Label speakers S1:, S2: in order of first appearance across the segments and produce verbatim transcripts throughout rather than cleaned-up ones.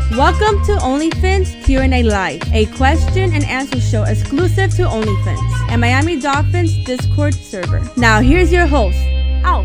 S1: Welcome to OnlyFins Q and A Live, a question and answer show exclusive to OnlyFins and Miami Dolphins Discord server. Now here's your host, Alf.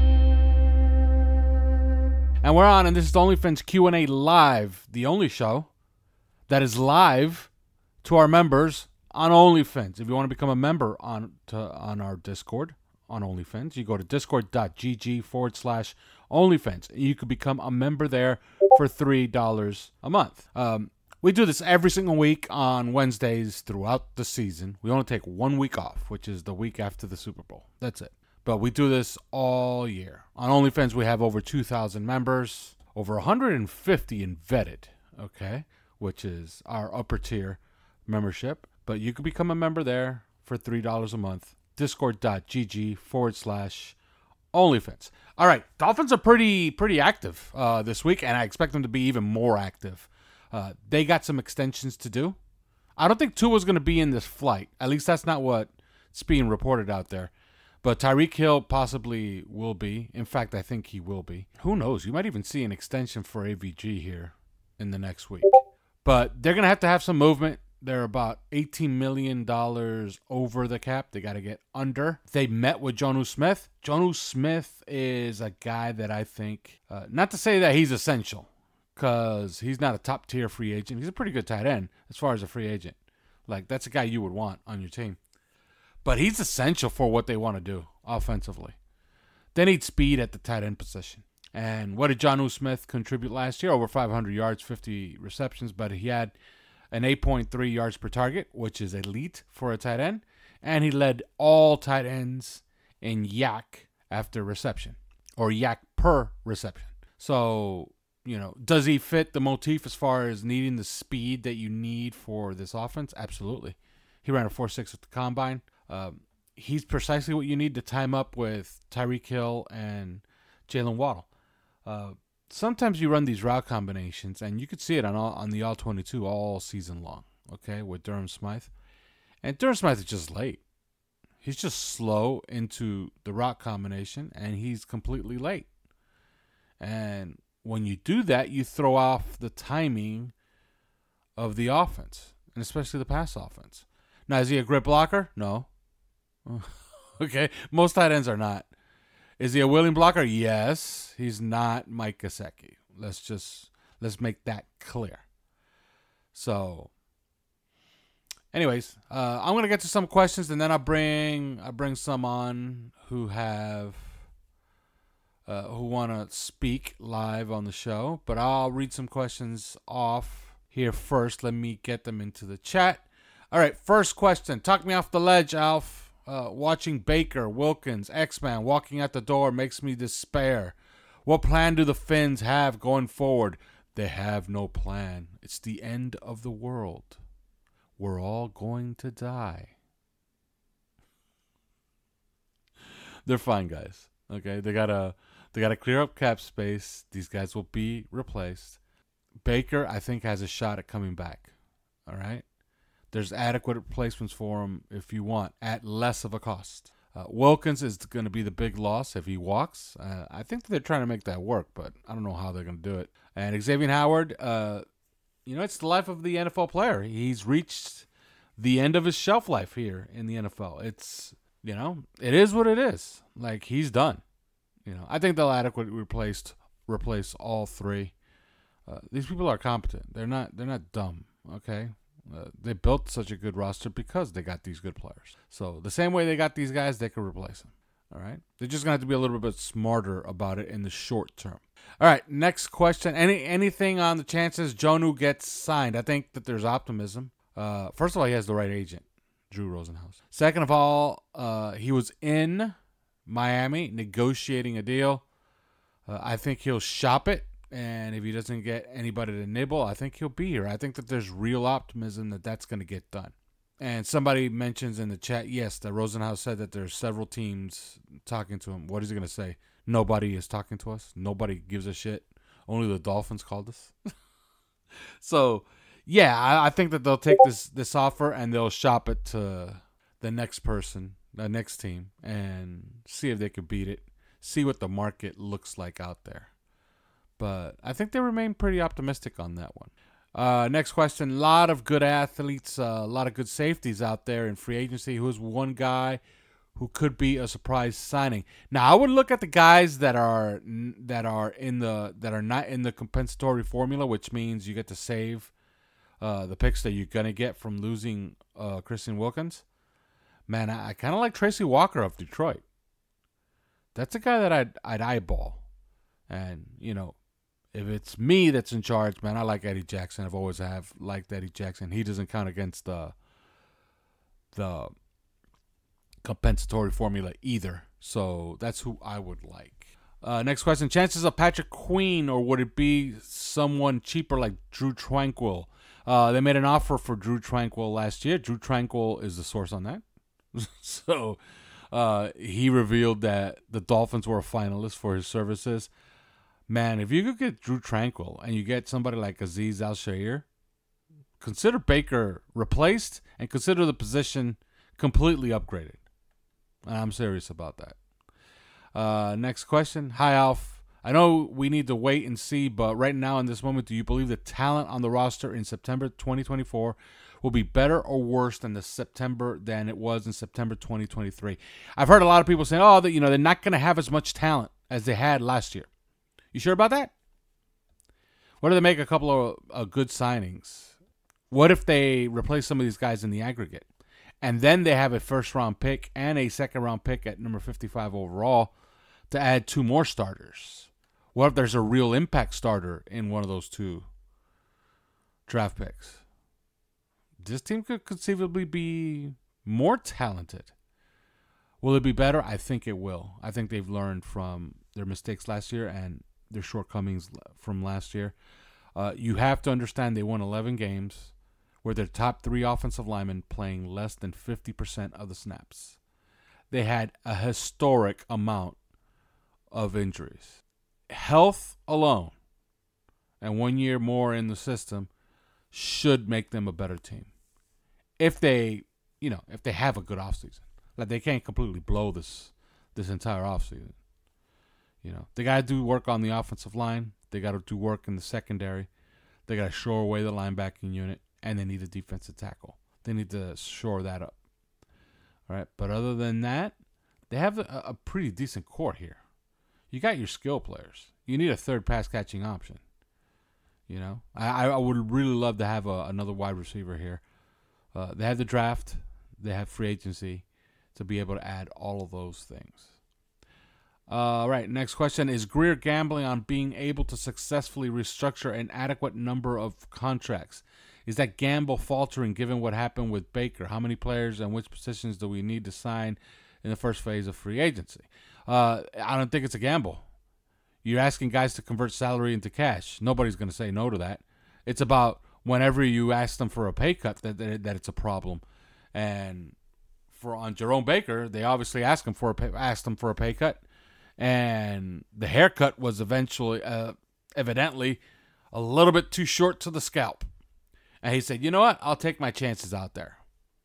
S2: And we're on, and this is the OnlyFins Q and A Live, the only show that is live to our members on OnlyFins. If you want to become a member on to, on our Discord on OnlyFins, you go to discord.gg forward slash OnlyFins. You could become a member there for three dollars a month. Um, we do this every single week on Wednesdays throughout the season. We only take one week off, which is the week after the Super Bowl. That's it. But we do this all year. On OnlyFins, we have over two thousand members, over one hundred fifty in vetted, okay, which is our upper tier membership. But you can become a member there for three dollars a month. Discord.gg forward slash OnlyFins. All right, Dolphins are pretty pretty active uh, this week, and I expect them to be even more active. Uh, they got some extensions to do. I don't think Tua's going to be in this flight. At least that's not what's being reported out there. But Tyreek Hill possibly will be. In fact, I think he will be. Who knows? You might even see an extension for A V G here in the next week. But they're going to have to have some movement. They're about eighteen million dollars over the cap. They got to get under. They met with Jonnu Smith. Jonnu Smith is a guy that I think, uh, not to say that he's essential, because he's not a top-tier free agent. He's a pretty good tight end as far as a free agent. Like, that's a guy you would want on your team. But he's essential for what they want to do offensively. They need speed at the tight end position. And what did Jonnu Smith contribute last year? Over five hundred yards, fifty receptions, but he had an eight point three yards per target, which is elite for a tight end. And he led all tight ends in yak after reception, or yak per reception. So, you know, does he fit the motif as far as needing the speed that you need for this offense? Absolutely. He ran a four six at the combine. Um, he's precisely what you need to time up with Tyreek Hill and Jalen Waddle. Uh, sometimes you run these route combinations, and you could see it on all, on the all twenty-two all season long, okay, with Durham Smythe. And Durham Smythe is just late. He's just slow into the route combination, and he's completely late. And when you do that, you throw off the timing of the offense, and especially the pass offense. Now, is he a great blocker? No. Okay, most tight ends are not. Is he a willing blocker? Yes. He's not Mike Gesicki. Let's just let's make that clear. So, anyways, uh, I'm gonna get to some questions, and then I'll bring I bring some on who have uh, who want to speak live on the show. But I'll read some questions off here first. Let me get them into the chat. All right, first question. Talk me off the ledge, Alf. Uh, watching Baker, Wilkins, X-Man walking out the door makes me despair. What plan do the Fins have going forward? They have no plan. It's the end of the world. We're all going to die. They're fine, guys. Okay, they gotta they gotta clear up cap space. These guys will be replaced. Baker, I think, has a shot at coming back. All right. There's adequate replacements for him if you want, at less of a cost. Uh, Wilkins is going to be the big loss if he walks. Uh, I think they're trying to make that work, but I don't know how they're going to do it. And Xavier Howard, uh, you know, it's the life of the N F L player. He's reached the end of his shelf life here in the N F L. It's, you know, it is what it is. Like, he's done. You know, I think they'll adequately replace replace all three. Uh, these people are competent. They're not. They're not dumb. Okay. Uh, they built such a good roster because they got these good players. So the same way they got these guys, they could replace them. All right. They're just going to have to be a little bit smarter about it in the short term. All right. Next question. Any Anything on the chances Jonnu gets signed? I think that there's optimism. Uh, first of all, he has the right agent, Drew Rosenhaus. Second of all, uh, he was in Miami negotiating a deal. Uh, I think he'll shop it. And if he doesn't get anybody to nibble, I think he'll be here. I think that there's real optimism that that's going to get done. And somebody mentions in the chat, yes, that Rosenhaus said that there's several teams talking to him. What is he going to say? Nobody is talking to us. Nobody gives a shit. Only the Dolphins called us. So, yeah, I, I think that they'll take this, this offer and they'll shop it to the next person, the next team, and see if they can beat it. See what the market looks like out there. But I think they remain pretty optimistic on that one. Uh, next question. A lot of good athletes, uh, a lot of good safeties out there in free agency. Who's one guy who could be a surprise signing? Now, I would look at the guys that are that are in the that are not in the compensatory formula, which means you get to save uh, the picks that you're gonna get from losing uh, Christian Wilkins. Man, I, I kind of like Tracy Walker of Detroit. That's a guy that I'd I'd eyeball, and you know, if it's me that's in charge, man, I like Eddie Jackson. I've always have liked Eddie Jackson. He doesn't count against the the compensatory formula either. So that's who I would like. Uh, next question. Chances of Patrick Queen, or would it be someone cheaper like Drew Tranquil? Uh, they made an offer for Drew Tranquil last year. Drew Tranquil is the source on that. so uh, he revealed that the Dolphins were a finalist for his services. Man, if you could get Drew Tranquil and you get somebody like Azeez Al-Shaair, consider Baker replaced and consider the position completely upgraded. I'm serious about that. Uh, next question. Hi, Alf. I know we need to wait and see, but right now in this moment, do you believe the talent on the roster in September twenty twenty-four will be better or worse than the September than it was in September twenty twenty-three? I've heard a lot of people saying, oh, that you know they're not going to have as much talent as they had last year. You sure about that? What if they make a couple of uh, good signings? What if they replace some of these guys in the aggregate? And then they have a first-round pick and a second-round pick at number fifty-five overall to add two more starters. What if there's a real impact starter in one of those two draft picks? This team could conceivably be more talented. Will it be better? I think it will. I think they've learned from their mistakes last year and their shortcomings from last year. Uh, you have to understand they won eleven games where their top three offensive linemen playing less than fifty percent of the snaps. They had a historic amount of injuries. Health alone and one year more in the system should make them a better team. If they, you know, if they have a good offseason. Like they can't completely blow this this entire offseason. You know, they got to do work on the offensive line. They got to do work in the secondary. They got to shore away the linebacking unit. And they need a defensive tackle. They need to shore that up. All right. But other than that, they have a, a pretty decent core here. You got your skill players. You need a third pass catching option. You know, I, I would really love to have a, another wide receiver here. Uh, they have the draft. They have free agency to be able to add all of those things. Uh, all right. Next question. Is Greer gambling on being able to successfully restructure an adequate number of contracts? Is that gamble faltering given what happened with Baker? How many players and which positions do we need to sign in the first phase of free agency? Uh, I don't think it's a gamble. You're asking guys to convert salary into cash. Nobody's going to say no to that. It's about whenever you ask them for a pay cut that, that, that it's a problem. And for on Jerome Baker, they obviously asked him for a pay, asked him for a pay cut, and the haircut was eventually, uh, evidently, a little bit too short to the scalp. And he said, you know what? I'll take my chances out there.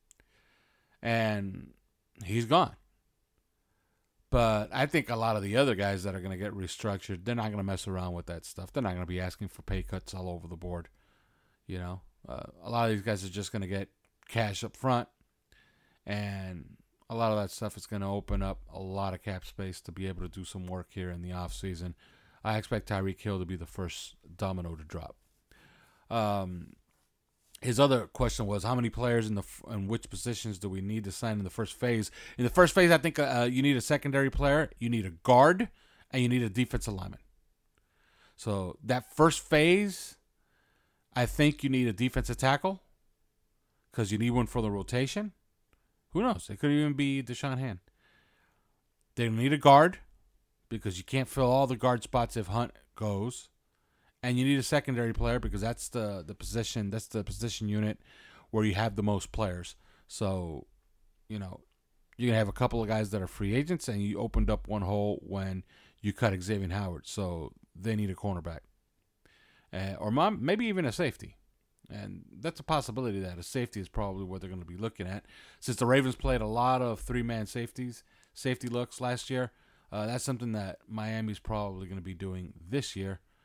S2: And he's gone. But I think a lot of the other guys that are going to get restructured, they're not going to mess around with that stuff. They're not going to be asking for pay cuts all over the board. You know, uh, a lot of these guys are just going to get cash up front. And a lot of that stuff is going to open up a lot of cap space to be able to do some work here in the offseason. I expect Tyreek Hill to be the first domino to drop. Um... His other question was, how many players in the in which positions do we need to sign in the first phase? In the first phase, I think uh, you need a secondary player, you need a guard, and you need a defensive lineman. So that first phase, I think you need a defensive tackle because you need one for the rotation. Who knows? It could even be Deshaun Hand. They need a guard because you can't fill all the guard spots if Hunt goes. And you need a secondary player because that's the, the position, that's the position unit where you have the most players. So, you know, you're going to have a couple of guys that are free agents, and you opened up one hole when you cut Xavier Howard. So they need a cornerback. Uh, or mom, maybe even a safety. And that's a possibility that a safety is probably what they're going to be looking at. Since the Ravens played a lot of three-man safeties, safety looks last year, uh, that's something that Miami's probably going to be doing this year.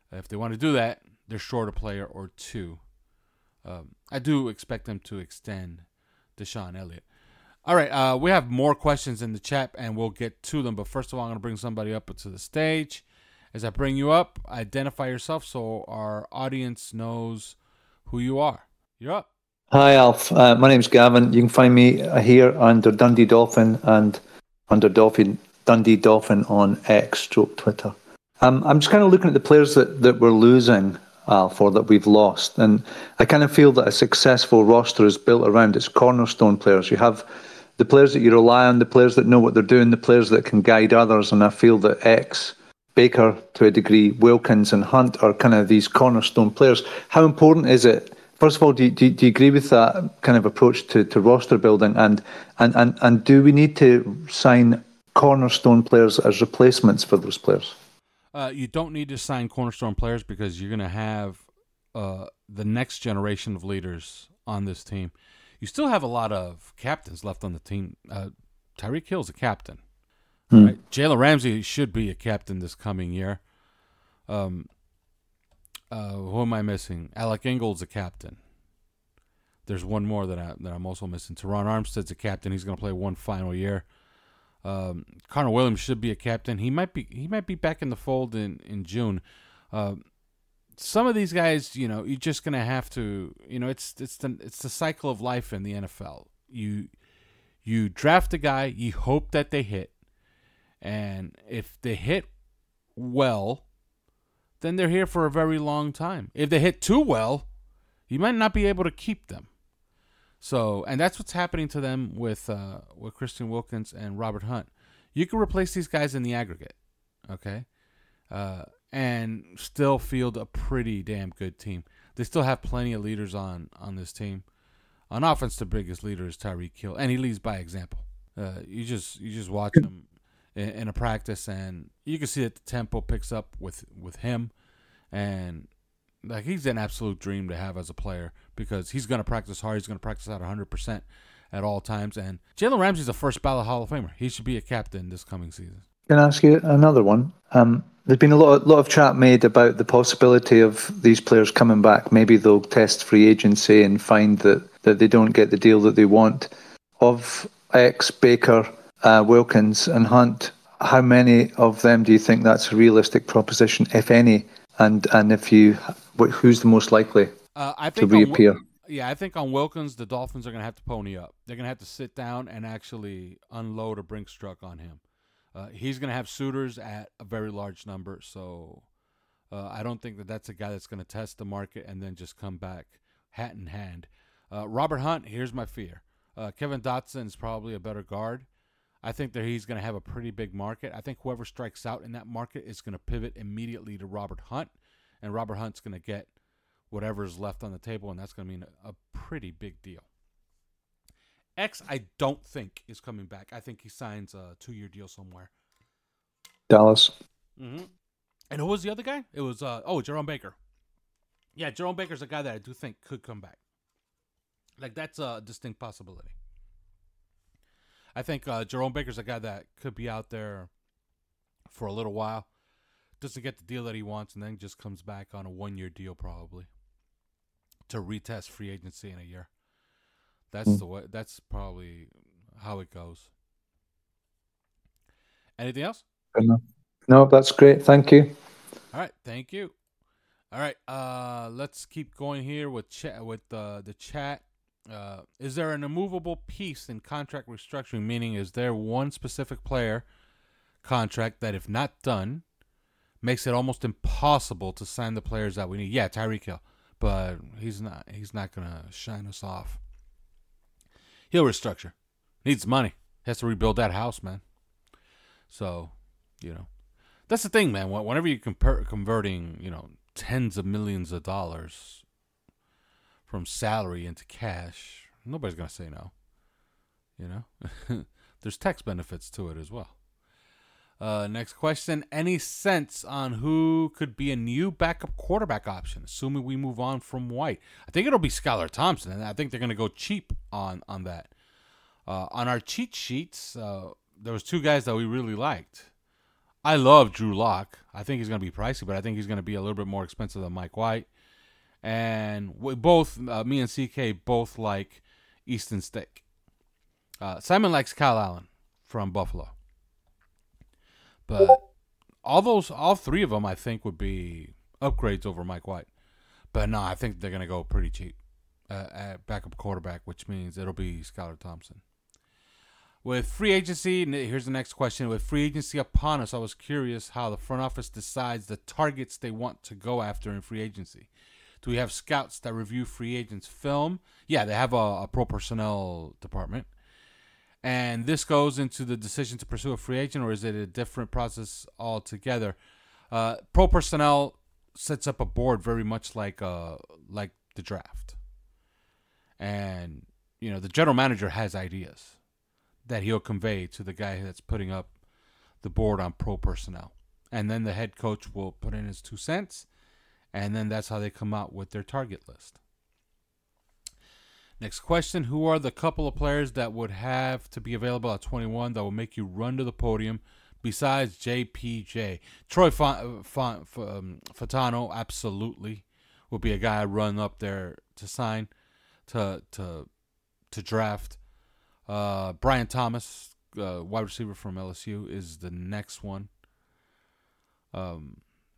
S2: If they want to do that, they're short a player or two. Um, I do expect them to extend Deshaun Elliott. All right, uh, we have more questions in the chat, and we'll get to them. But first of all, I'm going to bring somebody up to the stage. As I bring you up, identify yourself so our audience knows who you are. You're up.
S3: Hi, Alf. Uh, my name's Gavin. You can find me here under Dundee Dolphin and under Dolphin Dundee Dolphin on X stroke Twitter. Um, I'm just kind of looking at the players that, that we're losing, Alf, or that we've lost. And I kind of feel that a successful roster is built around its cornerstone players. You have the players that you rely on, the players that know what they're doing, the players that can guide others. And I feel that X, Baker to a degree, Wilkins and Hunt are kind of these cornerstone players. How important is it? First of all, do you, do you, do you agree with that kind of approach to, to roster building? And, and, and, and do we need to sign cornerstone players as replacements for those players?
S2: Uh, you don't need to sign cornerstone players because you're going to have uh, the next generation of leaders on this team. You still have a lot of captains left on the team. Uh, Tyreek Hill's a captain. Hmm. Right? Jalen Ramsey should be a captain this coming year. Um, uh, who am I missing? Alec Ingold's a captain. There's one more that, I, that I'm also missing. Teron Armstead's a captain. He's going to play one final year. Um, Connor Williams should be a captain. He might be he might be back in the fold in in June. Uh, some of these guys, you know, you're just gonna have to, you know, it's it's the it's the cycle of life in the N F L. You you draft a guy, you hope that they hit, and if they hit well, then they're here for a very long time. If they hit too well, you might not be able to keep them. So, and that's what's happening to them with uh, with Christian Wilkins and Robert Hunt. You can replace these guys in the aggregate, okay, uh, and still field a pretty damn good team. They still have plenty of leaders on, on this team. On offense, the biggest leader is Tyreek Hill, and he leads by example. Uh, you just you just watch him in, in a practice, and you can see that the tempo picks up with, with him, and like he's an absolute dream to have as a player because he's going to practice hard. He's going to practice at one hundred percent at all times. And Jalen Ramsey's a first ballot Hall of Famer. He should be a captain this coming season.
S3: Can I ask you another one? Um, there's been a lot, lot of chat made about the possibility of these players coming back. Maybe they'll test free agency and find that, that they don't get the deal that they want. Of X, Baker, uh, Wilkins and Hunt, how many of them do you think that's a realistic proposition, if any? And and if you, who's the most likely
S2: uh, I
S3: to
S2: think
S3: reappear?
S2: On, yeah, I think on Wilkins, the Dolphins are going to have to pony up. They're going to have to sit down and actually unload a Brinks truck on him. Uh, he's going to have suitors at a very large number, so uh, I don't think that that's a guy that's going to test the market and then just come back hat in hand. Uh, Robert Hunt, here's my fear. Uh, Kevin Dotson is probably a better guard. I think that he's going to have a pretty big market. I think whoever strikes out in that market is going to pivot immediately to Robert Hunt, and Robert Hunt's going to get whatever is left on the table, and that's going to mean a, a pretty big deal. X, I don't think is coming back. I think he signs a two-year deal somewhere.
S3: Dallas.
S2: Mm-hmm. And who was the other guy? It was, uh, oh, Jerome Baker. Yeah, Jerome Baker's a guy that I do think could come back. Like, that's a distinct possibility. I think uh, Jerome Baker's a guy that could be out there for a little while, doesn't get the deal that he wants, and then just comes back on a one-year deal probably to retest free agency in a year. That's mm. the way. That's probably how it goes. Anything else?
S3: No, that's great. Thank you.
S2: All right, thank you. All right, uh, let's keep going here with chat with uh, the chat. Uh, is there an immovable piece in contract restructuring? Meaning, is there one specific player contract that, if not done, makes it almost impossible to sign the players that we need? Yeah, Tyreek Hill, but he's not. He's not gonna shine us off. He'll restructure. Needs money. Has to rebuild that house, man. So, you know, that's the thing, man. Whenever you're compar- converting, you know, tens of millions of dollars from salary into cash, nobody's going to say no. You know? There's tax benefits to it as well. Uh, next question. Any sense on who could be a new backup quarterback option, assuming we move on from White? I think it'll be Skylar Thompson, and I think they're going to go cheap on, on that. Uh, on our cheat sheets, uh, there was two guys that we really liked. I love Drew Lock. I think he's going to be pricey, but I think he's going to be a little bit more expensive than Mike White. And we both, uh, me and C K, both like Easton Stick. Uh, Simon likes Kyle Allen from Buffalo. But all those, all three of them, I think, would be upgrades over Mike White. But no, I think they're going to go pretty cheap uh, at backup quarterback, which means it'll be Skylar Thompson. With free agency, here's the next question. With free agency upon us, I was curious how the front office decides the targets they want to go after in free agency. Do we have scouts that review free agents' film? Yeah, they have a, a pro personnel department. And this goes into the decision to pursue a free agent, or is it a different process altogether? Uh, pro personnel sets up a board very much like uh, like the draft. And, you know, the general manager has ideas that he'll convey to the guy that's putting up the board on pro personnel. And then the head coach will put in his two cents, and then that's how they come out with their target list. Next question, who are the couple of players that would have to be available at twenty-one that will make you run to the podium besides J P J? Troy Fon- Fon- um, Fatano, absolutely, will be a guy I run up there to sign, to to to draft. Uh, Brian Thomas, uh, wide receiver from L S U, is the next one. Um,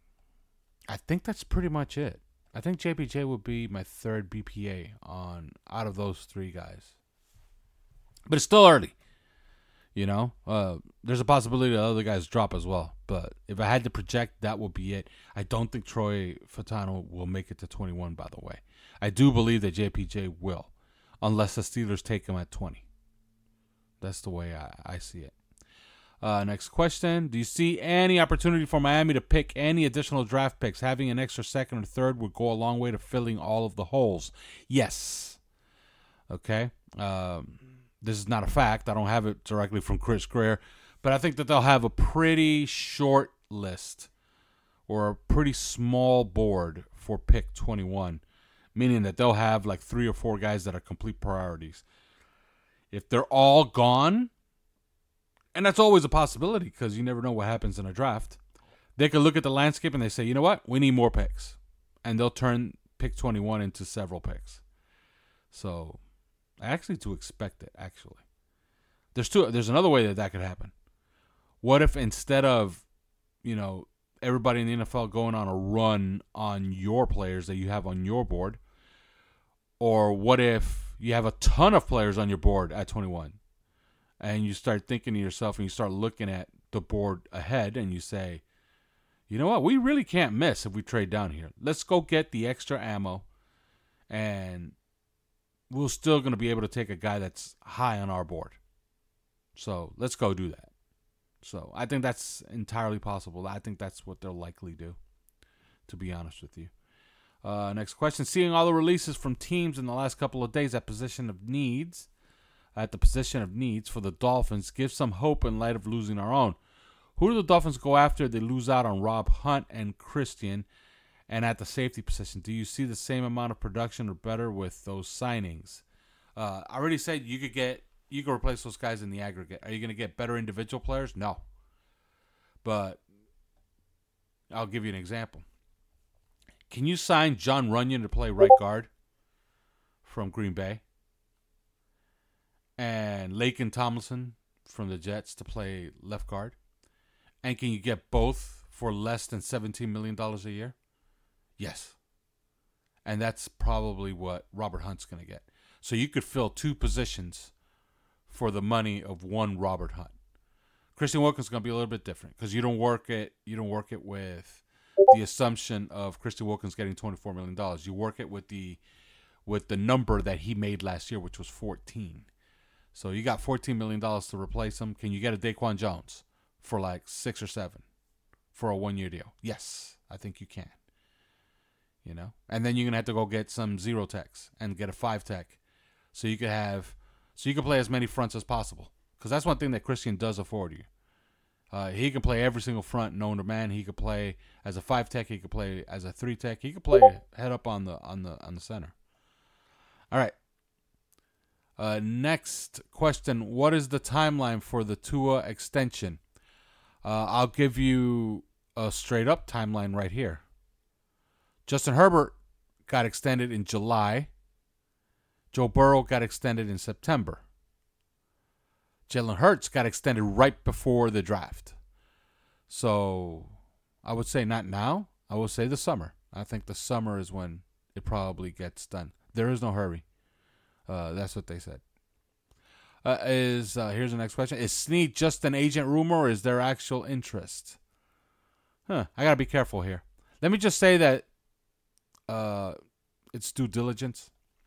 S2: I think that's pretty much it. I think J P J would be my third B P A on out of those three guys. But it's still early. You know, uh, there's a possibility that other guys drop as well. But if I had to project, that would be it. I don't think Troy Fatano will make it to twenty-one, by the way. I do believe that J P J will, unless the Steelers take him at twenty. That's the way I, I see it. Uh, next question. Do you see any opportunity for Miami to pick any additional draft picks? Having an extra second or third would go a long way to filling all of the holes. Yes. Okay. Um, this is not a fact. I don't have it directly from Chris Greer. But I think that they'll have a pretty short list or a pretty small board for pick twenty-one. Meaning that they'll have like three or four guys that are complete priorities. If they're all gone, and that's always a possibility because you never know what happens in a draft, they could look at the landscape and they say, you know what, we need more picks. And they'll turn pick twenty-one into several picks. So, actually to expect it, actually. There's two. There's another way that that could happen. What if instead of, you know, everybody in the N F L going on a run on your players that you have on your board, or what if you have a ton of players on your board at twenty-one, and you start thinking to yourself and you start looking at the board ahead and you say, you know what, we really can't miss if we trade down here. Let's go get the extra ammo, and we're still going to be able to take a guy that's high on our board. So let's go do that. So I think that's entirely possible. I think that's what they'll likely do, to be honest with you. Uh, next question. Seeing all the releases from teams in the last couple of days at position of needs, at the position of needs for the Dolphins gives some hope in light of losing our own. Who do the Dolphins go after if they lose out on Rob Hunt and Christian? And at the safety position, do you see the same amount of production or better with those signings? Uh, I already said you could get, you could replace those guys in the aggregate. Are you going to get better individual players? No. But I'll give you an example. Can you sign John Runyon to play right guard from Green Bay? And Laken Tomlinson from the Jets to play left guard? And can you get both for less than seventeen million dollars a year? Yes. And that's probably what Robert Hunt's going to get. So you could fill two positions for the money of one Robert Hunt. Christian Wilkins is going to be a little bit different because you don't work it. You don't work it with the assumption of Christian Wilkins getting twenty-four million dollars. You work it with the with the number that he made last year, which was fourteen. So you got fourteen million dollars to replace him. Can you get a Daquan Jones for like six or seven for a one-year deal? Yes, I think you can. You know, and then you're gonna have to go get some zero techs and get a five tech, so you could have, so you can play as many fronts as possible. Because that's one thing that Christian does afford you. Uh, he can play every single front known to man. He could play as a five tech. He could play as a three tech. He could play head up on the on the on the center. All right. Uh, next question: what is the timeline for the Tua extension? Uh, I'll give you a straight up timeline right here. Justin Herbert got extended in July. Joe Burrow got extended in September. Jalen Hurts got extended right before the draft. So I would say not now. I would say the summer. I think the summer is when it probably gets done. There is no hurry. Uh, that's what they said. Uh, is uh, here's the next question. Is Snead just an agent rumor or is there actual interest? Huh. I got to be careful here. Let me just say that uh, it's due diligence.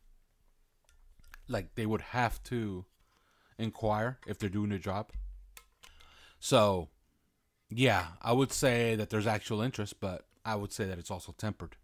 S2: Like they would have to inquire if they're doing their job. So, yeah, I would say that there's actual interest, but I would say that it's also tempered.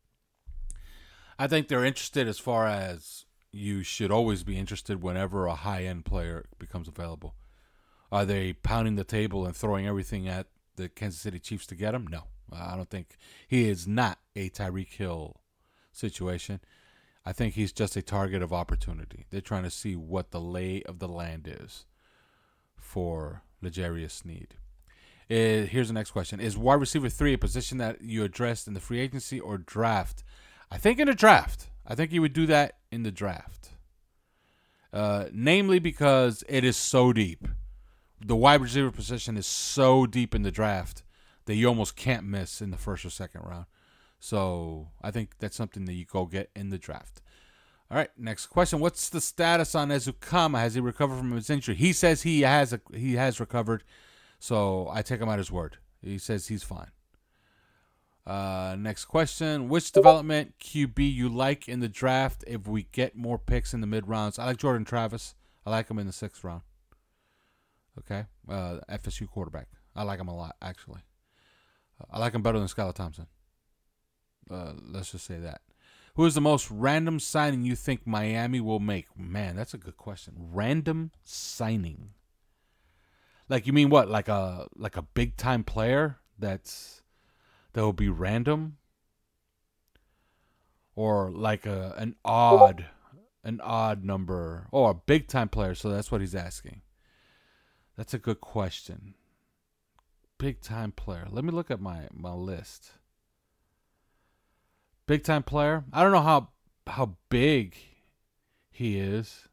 S2: I think they're interested as far as you should always be interested whenever a high-end player becomes available. Are they pounding the table and throwing everything at the Kansas City Chiefs to get him? No. I don't think he is not a Tyreek Hill situation. I think he's just a target of opportunity. They're trying to see what the lay of the land is for L'Jarius Sneed. Uh, here's the next question. Is wide receiver three a position that you addressed in the free agency or draft? I think in the draft. I think you would do that in the draft. Uh, namely because it is so deep. The wide receiver position is so deep in the draft that you almost can't miss in the first or second round. So I think that's something that you go get in the draft. All right, next question. What's the status on Ezukanma? Has he recovered from his injury? He says he has a, he has recovered, so I take him at his word. He says he's fine. Uh, next question. Which development Q B you like in the draft if we get more picks in the mid-rounds? I like Jordan Travis. I like him in the sixth round. Okay. Uh, F S U quarterback. I like him a lot, actually. Uh, I like him better than Skylar Thompson. Uh, let's just say that. Who is the most random signing you think Miami will make? Man, that's a good question. Random signing. Like, you mean what? Like a like a big-time player that's... that will be random, or like a an odd, an odd number, or a big time player. So that's what he's asking. That's a good question. Big time player. Let me look at my, my list. Big time player. I don't know how how big he is,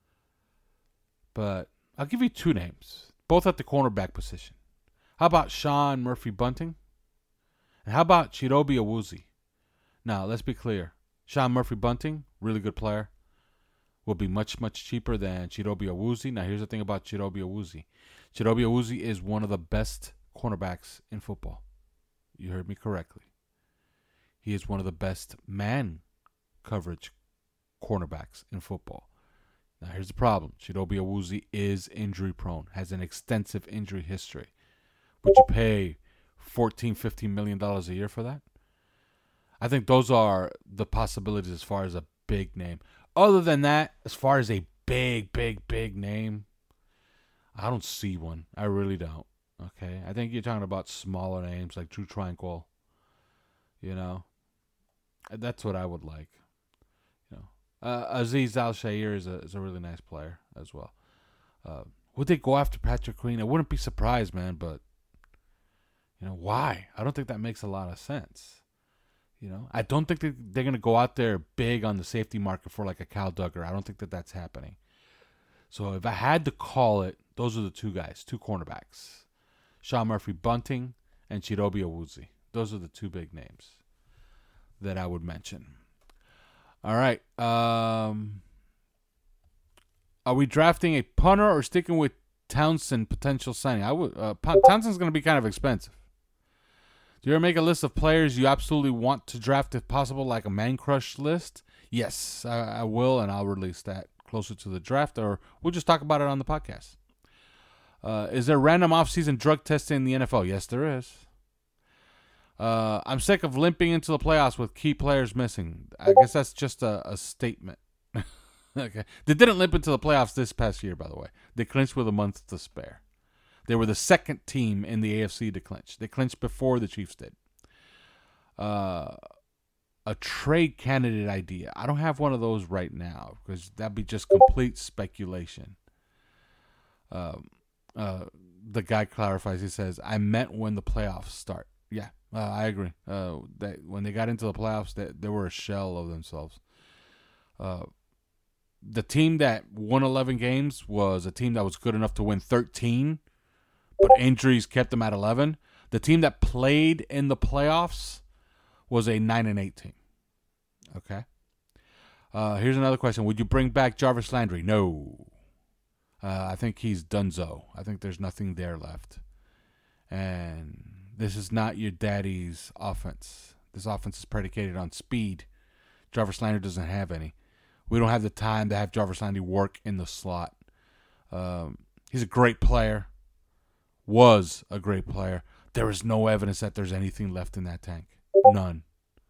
S2: but I'll give you two names, both at the cornerback position. How about Sean Murphy-Bunting? And how about Chidobe Awuzie? Now, let's be clear. Sean Murphy-Bunting, really good player, will be much, much cheaper than Chidobe Awuzie. Now, here's the thing about Chidobe Awuzie. Chidobe Awuzie is one of the best cornerbacks in football. You heard me correctly. He is one of the best man coverage cornerbacks in football. Now, here's the problem. Chidobe Awuzie is injury prone, has an extensive injury history. Would you pay fourteen, fifteen million dollars a year for that? I think those are the possibilities as far as a big name. Other than that, as far as a big, big, big name, I don't see one. I really don't. Okay? I think you're talking about smaller names like Drew Tranquil. You know? That's what I would like. You know, uh, Aziz Al-Shair is a, is a really nice player as well. Uh, would they go after Patrick Queen? I wouldn't be surprised, man, but you know, why? I don't think that makes a lot of sense. You know, I don't think that they're going to go out there big on the safety market for like a Cal Duggar. I don't think that that's happening. So if I had to call it, those are the two guys, two cornerbacks. Sean Murphy-Bunting and Chidobe Awuzie. Those are the two big names that I would mention. All right. Um, are we drafting a punter or sticking with Townsend potential signing? I would. Uh, Townsend's going to be kind of expensive. Do you ever make a list of players you absolutely want to draft if possible, like a man crush list? Yes, I, I will, and I'll release that closer to the draft, or we'll just talk about it on the podcast. Uh, is there random off-season drug testing in the N F L? Yes, there is. Uh, I'm sick of limping into the playoffs with key players missing. I guess that's just a, a statement. Okay, they didn't limp into the playoffs this past year, by the way. They clinched with a month to spare. They were the second team in the A F C to clinch. They clinched before the Chiefs did. Uh, a trade candidate idea. I don't have one of those right now because that'd be just complete speculation. Um, uh, the guy clarifies. He says, "I meant when the playoffs start." Yeah, uh, I agree. Uh, that when they got into the playoffs, they, they were a shell of themselves. Uh, the team that won eleven games was a team that was good enough to win thirteen, but injuries kept them at eleven. The team that played in the playoffs was a nine and eight team. Okay. Uh, here's another question: would you bring back Jarvis Landry? No. Uh, I think he's donezo. I think there's nothing there left. And this is not your daddy's offense. This offense is predicated on speed. Jarvis Landry doesn't have any. We don't have the time to have Jarvis Landry work in the slot. Um, he's a great player. Was a great player. There is no evidence that there's anything left in that tank. None.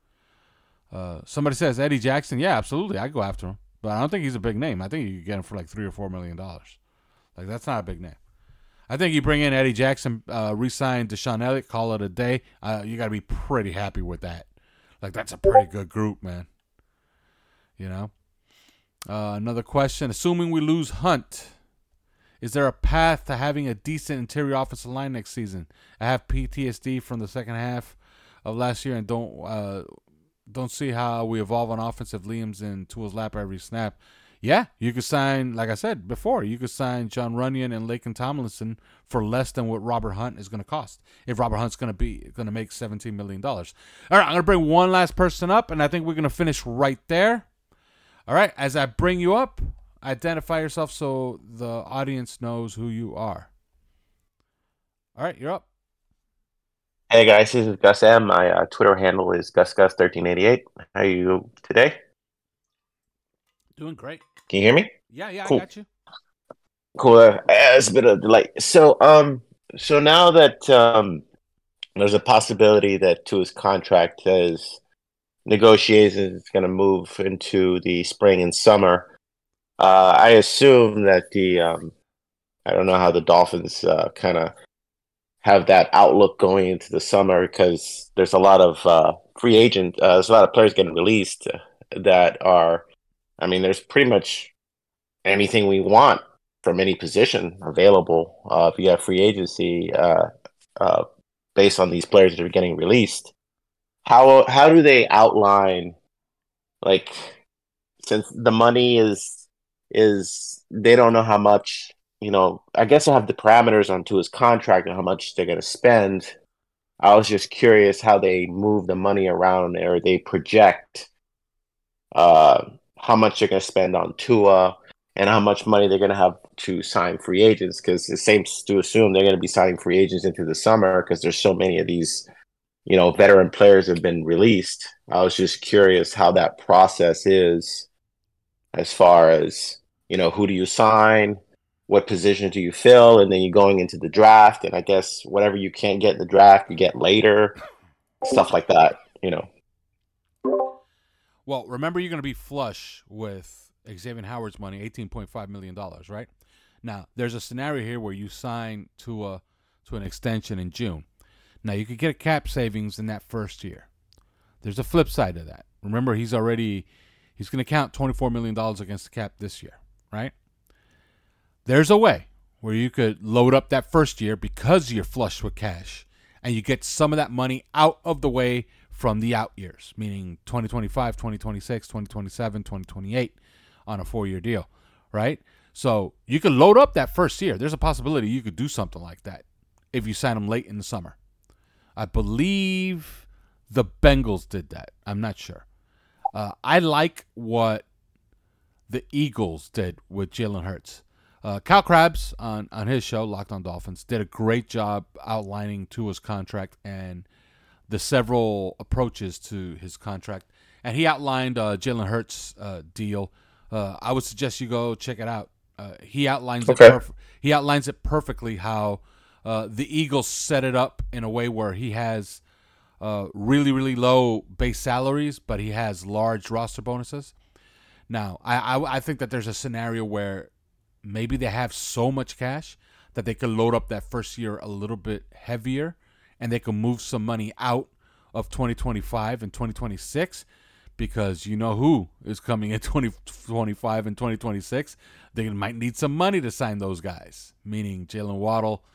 S2: Uh, somebody says Eddie Jackson. Yeah, absolutely. I go after him. But I don't think he's a big name. I think you could get him for like three or four million dollars. Like, that's not a big name. I think you bring in Eddie Jackson, uh, re-sign Deshaun Elliott, call it a day. Uh, you got to be pretty happy with that. Like, that's a pretty good group, man. You know? Uh, another question. Assuming we lose Hunt, is there a path to having a decent interior offensive line next season? I have P T S D from the second half of last year and don't uh, don't see how we evolve on offense if Liam's in Tua's lap every snap. Yeah, you could sign, like I said before, you could sign John Runyon and Laken Tomlinson for less than what Robert Hunt is going to cost. If Robert Hunt's going to be going to make seventeen million dollars. All right, I'm going to bring one last person up, and I think we're going to finish right there. All right, as I bring you up, identify yourself so the audience knows who you are. All right, you're up.
S4: Hey guys, this is Gus M. My uh, Twitter handle is Gus Gus thirteen eighty-eight. How are you today?
S2: Doing great.
S4: Can you hear me?
S2: Yeah, yeah,
S4: cool.
S2: I got you.
S4: Cool. Uh, it's a bit of a delay. So, um, so now that um, there's a possibility that Tua's contract has negotiations going to move into the spring and summer, uh, I assume that the um, I don't know how the Dolphins uh, kind of have that outlook going into the summer because there's a lot of uh, free agent, uh, there's a lot of players getting released that are. I mean, there's pretty much anything we want from any position available uh, via free agency uh, uh, based on these players that are getting released. How how do they outline, like, since the money is is they don't know how much, you know, I guess I have the parameters onto his contract and how much they're going to spend. I was just curious how they move the money around or they project uh how much they're going to spend on Tua and how much money they're going to have to sign free agents, because it's safe to assume they're going to be signing free agents into the summer because there's so many of these, you know, veteran players have been released. I was just curious how that process is as far as, you know, who do you sign, what position do you fill, and then you're going into the draft, and I guess whatever you can't get in the draft, you get later, stuff like that, you know.
S2: Well, remember, you're going to be flush with Xavier Howard's money, eighteen point five million dollars, right? Now, there's a scenario here where you sign to a to an extension in June. Now, you could get a cap savings in that first year. There's a flip side to that. Remember, he's already he's going to count twenty-four million dollars against the cap this year, right? There's a way where you could load up that first year because you're flush with cash, and you get some of that money out of the way from the out years, meaning twenty twenty-five, twenty twenty-six, twenty twenty-seven, twenty twenty-eight on a four-year deal, right? So you could load up that first year. There's a possibility you could do something like that if you sign them late in the summer. I believe the Bengals did that. I'm not sure. Uh, I like what the Eagles did with Jalen Hurts. Uh, Kyle Krabs on, on his show, Locked on Dolphins, did a great job outlining Tua's contract and the several approaches to his contract, and he outlined uh, Jalen Hurts' uh, deal. Uh, I would suggest you go check it out. Uh, he outlines
S4: okay.
S2: it. Perf- he outlines it perfectly how uh, the Eagles set it up in a way where he has uh, really, really low base salaries, but he has large roster bonuses. Now, I, I I think that there's a scenario where maybe they have so much cash that they could load up that first year a little bit heavier, and they can move some money out of twenty twenty-five and twenty twenty-six, because you know who is coming in twenty twenty-five and twenty twenty-six. They might need some money to sign those guys, meaning Jalen Waddle,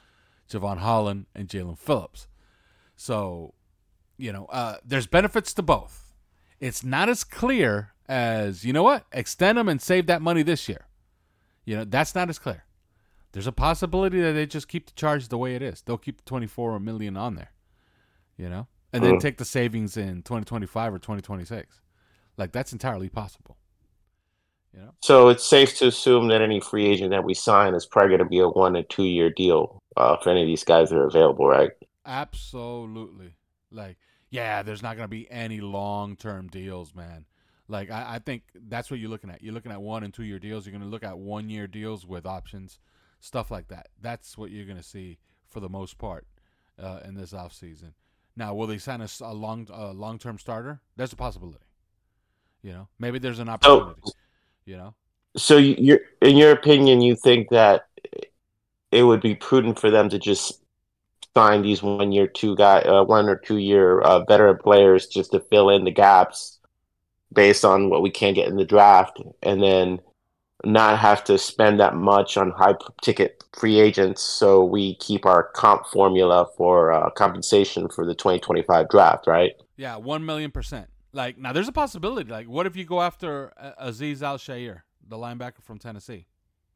S2: Javon Holland and Jalen Phillips. So, you know, uh, there's benefits to both. It's not as clear as, you know what, extend them and save that money this year. You know, that's not as clear. There's a possibility that they just keep the charge the way it is. They'll keep the twenty-four million on there, you know, and then take the savings in twenty twenty-five or twenty twenty-six. Like, that's entirely possible. You know?
S4: So it's safe to assume that any free agent that we sign is probably going to be a one or two year deal uh, for any of these guys that are available, right?
S2: Absolutely. Like, yeah, there's not going to be any long-term deals, man. Like, I, I think that's what you're looking at. You're looking at one and two-year deals. You're going to look at one-year deals with options, stuff like that. That's what you're going to see for the most part uh, in this offseason. Now, will they sign a, a long, a long-term starter? There's a possibility. You know, maybe there's an opportunity. Oh. You know.
S4: So, you're, in your opinion, you think that it would be prudent for them to just sign these one-year, two guy, uh, one or two-year uh, veteran players just to fill in the gaps based on what we can't get in the draft, and then not have to spend that much on high-ticket free agents, so we keep our comp formula for uh, compensation for the twenty twenty-five draft, right?
S2: Yeah, one million percent. Like, now there's a possibility. Like, what if you go after Azeez Al-Shaair, the linebacker from Tennessee?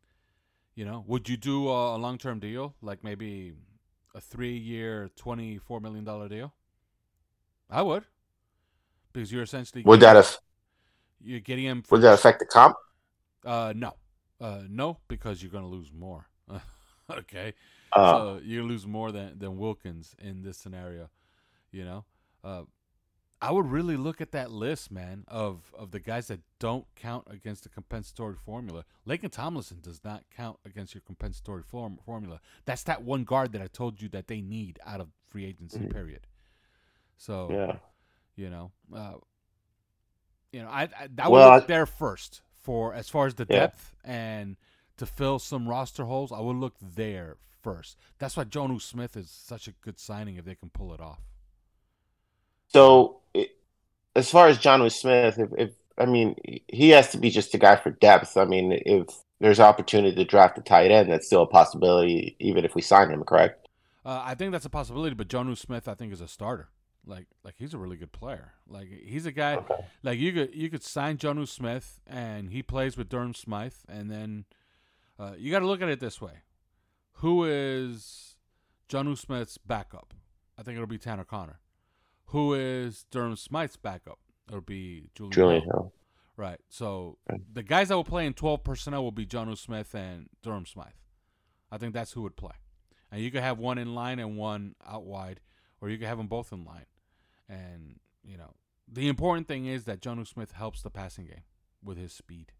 S2: You know, would you do a, a long-term deal, like maybe a three-year, twenty-four million dollars deal? I would, because you're essentially
S4: would that af-
S2: you're getting him.
S4: Would that affect the comp?
S2: Uh, no, uh, no, because you're going to lose more. Okay,
S4: uh,
S2: so you lose more than than Wilkins in this scenario. You know, uh, I would really look at that list, man, of of the guys that don't count against the compensatory formula. Laken Tomlinson does not count against your compensatory form, formula. That's that one guard that I told you that they need out of free agency, mm-hmm. period. So,
S4: yeah.
S2: you know, uh, you know, I, I, I
S4: well,
S2: would look there first for as far as the
S4: yeah.
S2: depth and to fill some roster holes. I would look there first. That's why Jonnu Smith is such a good signing if they can pull it off.
S4: So, it, as far as Jonnu Smith, if, if I mean, he has to be just a guy for depth. I mean, if there's opportunity to draft a tight end, that's still a possibility, even if we sign him, correct?
S2: Uh, I think that's a possibility, but Jonnu Smith, I think, is a starter. Like, like he's a really good player. Like, he's a guy.
S4: Okay.
S2: Like, you could you could sign Jonnu Smith, and he plays with Durham Smythe, and then uh, you got to look at it this way: who is Jonnu Smith's backup? I think it'll be Tanner Connor. Who is Durham Smythe's backup? It'll be Julian,
S4: Julian
S2: Hill.
S4: Hill.
S2: Right. So
S4: okay.
S2: the guys that will play in twelve personnel will be Jonnu Smith and Durham Smythe. I think that's who would play. And you could have one in line and one out wide, or you could have them both in line. And, you know, the important thing is that Jonnu Smith helps the passing game with his speed.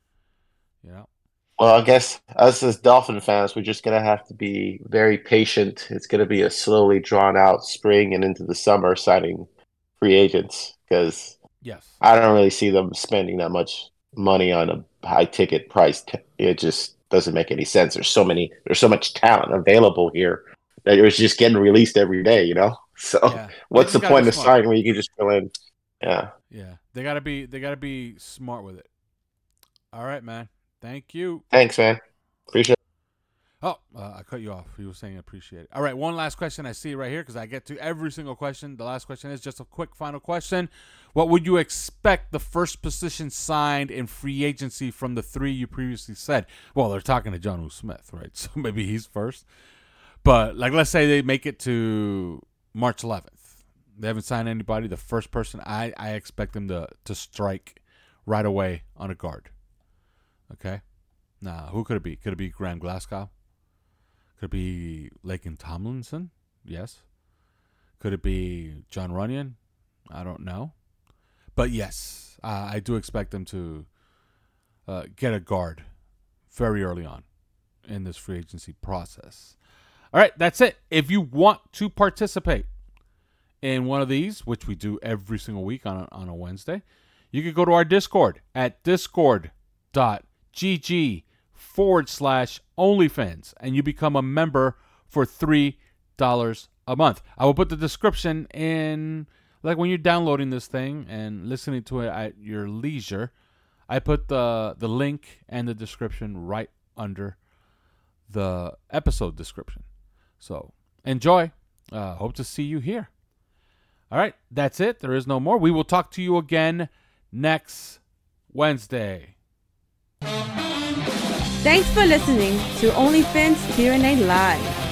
S2: You know?
S4: Well, I guess us as Dolphin fans, we're just going to have to be very patient. It's going to be a slowly drawn-out spring and into the summer signing free agents because
S2: yes.
S4: I don't really see them spending that much money on a high-ticket price. It just doesn't make any sense. There's so many, there's so much talent available here that it was just getting released every day, you know? So yeah. What's the point of signing where you can just fill in? Yeah.
S2: Yeah. They gotta be they gotta be smart with it. All right, man. Thank you.
S4: Thanks, man. Appreciate it.
S2: Oh, uh, I cut you off. You were saying appreciate it. All right, one last question. I see right here because I get to every single question. The last question is just a quick final question. What would you expect the first position signed in free agency from the three you previously said? Well, they're talking to Jonnu Smith, right? So maybe he's first. But, like, let's say they make it to March eleventh. They haven't signed anybody. The first person, I, I expect them to, to strike right away on a guard. Okay? Now, who could it be? Could it be Graham Glasgow? Could it be Laken Tomlinson? Yes. Could it be John Runyon? I don't know. But, yes, uh, I do expect them to uh, get a guard very early on in this free agency process. All right, that's it. If you want to participate in one of these, which we do every single week on a, on a Wednesday, you can go to our Discord at discord.gg forward slash OnlyFans, and you become a member for three dollars a month. I will put the description in, like when you're downloading this thing and listening to it at your leisure, I put the, the link and the description right under the episode description. So enjoy. Uh, hope to see you here. All right, that's it. There is no more. We will talk to you again next Wednesday.
S1: Thanks for listening to OnlyFins Q and A Live.